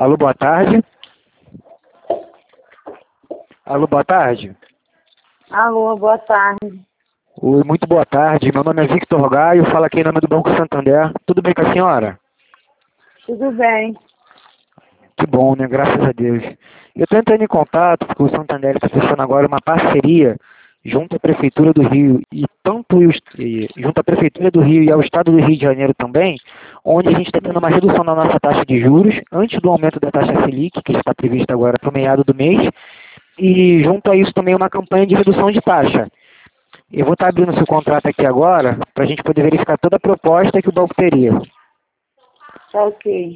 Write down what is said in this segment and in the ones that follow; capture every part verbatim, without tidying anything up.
Alô, boa tarde. Alô, boa tarde. Alô, boa tarde. Oi, muito boa tarde. Meu nome é Victor Gaio, falo aqui em nome do Banco Santander. Tudo bem com a senhora? Tudo bem? Que bom, né? Graças a Deus. Eu estou entrando em contato porque o Santander está fechando agora uma parceria junto à Prefeitura do Rio e tanto o est- e- junto à Prefeitura do Rio e ao Estado do Rio de Janeiro também, onde a gente está tendo uma redução na nossa taxa de juros antes do aumento da taxa Selic, que está prevista agora para o meado do mês, e junto a isso também uma campanha de redução de taxa. Eu vou estar abrindo seu contrato aqui agora para a gente poder verificar toda a proposta que o banco teria. Tá ok.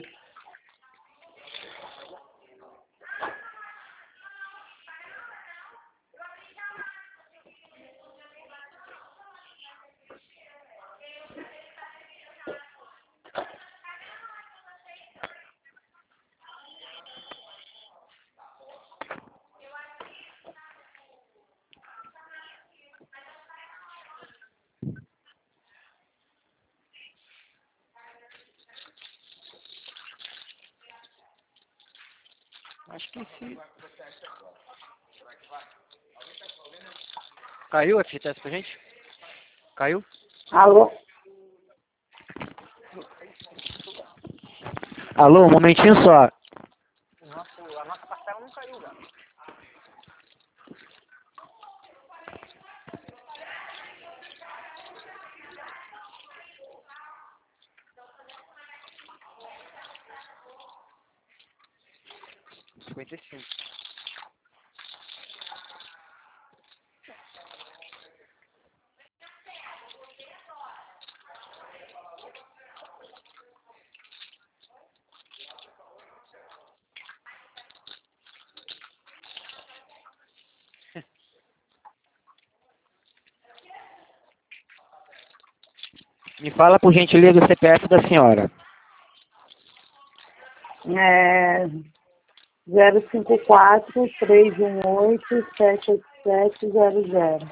Acho que sim. Caiu a F G T S pra gente? Caiu? Alô? Alô, um momentinho só. cinquenta e cinco. Me fala por gentileza o C P F da senhora. É zero cinco quatro, três um oito, sete oito sete, zero zero.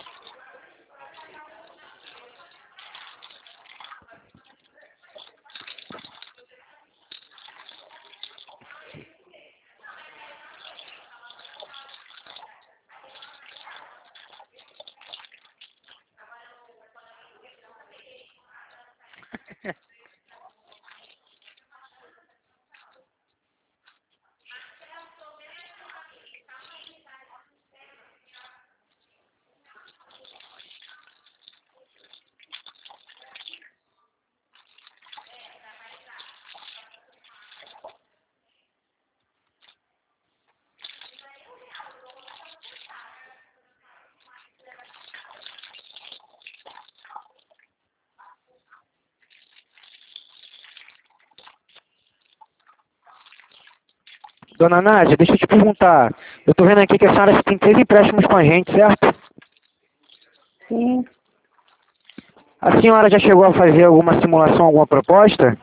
Dona Nádia, deixa eu te perguntar. Eu estou vendo aqui que a senhora tem três empréstimos com a gente, certo? Sim. A senhora já chegou a fazer alguma simulação, alguma proposta?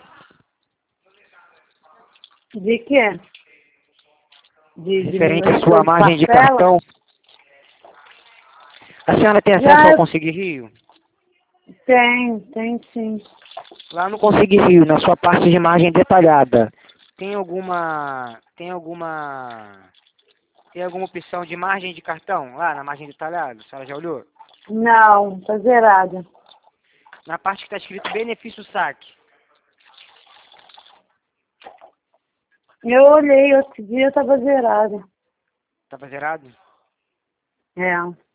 De quê? De Referente à diminuição sua de margem de parcela? cartão? A senhora tem acesso ao Já Conseguir Rio? tem, tem sim. Lá no Conseguir Rio, na sua parte de margem detalhada, tem alguma... Tem alguma... Tem alguma opção de margem de cartão lá na margem detalhada? A senhora já olhou? Não, tá zerada. Na parte que está escrito benefício saque. Eu olhei outro dia, tava zerada. Estava zerado? É.